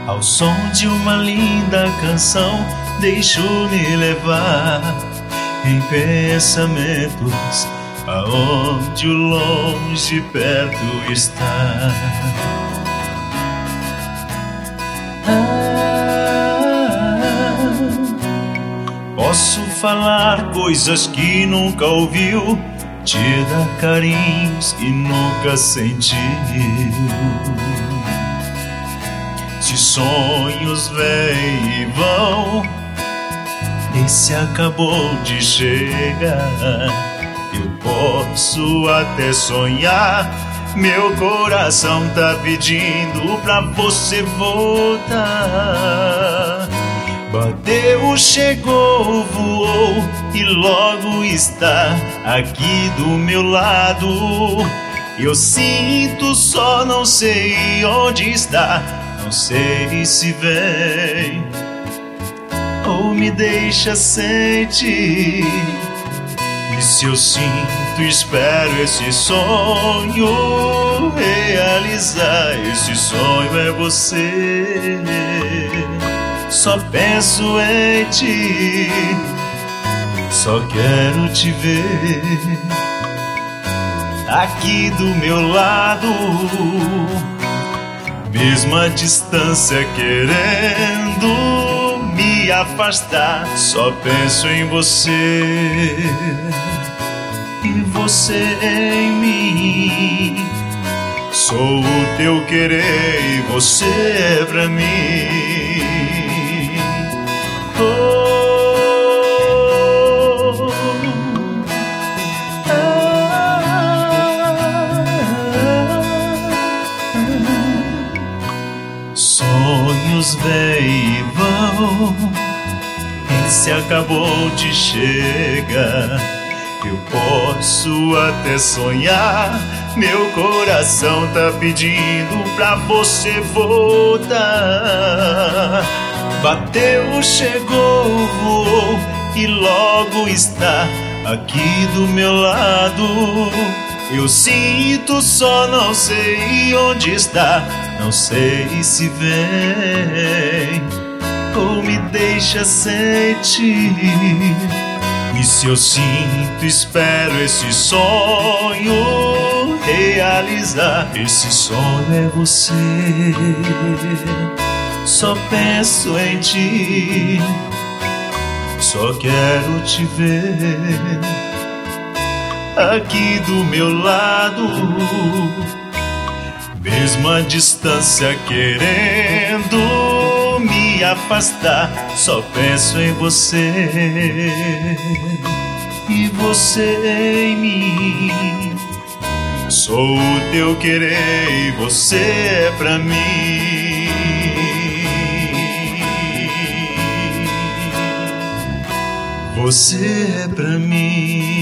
Ao som de uma linda canção, deixo-me levar em pensamentos aonde o longe perto está. Posso falar coisas que nunca ouviu, te dar carinhos que nunca sentiu. Se sonhos vêm e vão, esse acabou de chegar. Eu posso até sonhar, meu coração tá pedindo pra você voltar. Bateu, chegou, voou e logo está aqui do meu lado. Eu sinto, só não sei onde está. Não sei se vem ou me deixa sentir. E se eu sinto, espero esse sonho realizar. Esse sonho é você. Só penso em ti, só quero te ver aqui do meu lado. Mesmo à distância querendo me afastar, só penso em você e você em mim. Sou o teu querer e você é pra mim. Sonhos vêm e vão, esse acabou de chegar. Eu posso até sonhar, meu coração tá pedindo pra você voltar. Bateu, chegou, voou e logo está aqui do meu lado. Eu sinto, só não sei onde está. Não sei se vem ou me deixa sentir. E se eu sinto, espero esse sonho realizar. Esse sonho é você. Só penso em ti, só quero te ver aqui do meu lado. Mesmo à distância querendo me afastar, só penso em você e você em mim. Sou o teu querer e você é pra mim. Você é pra mim.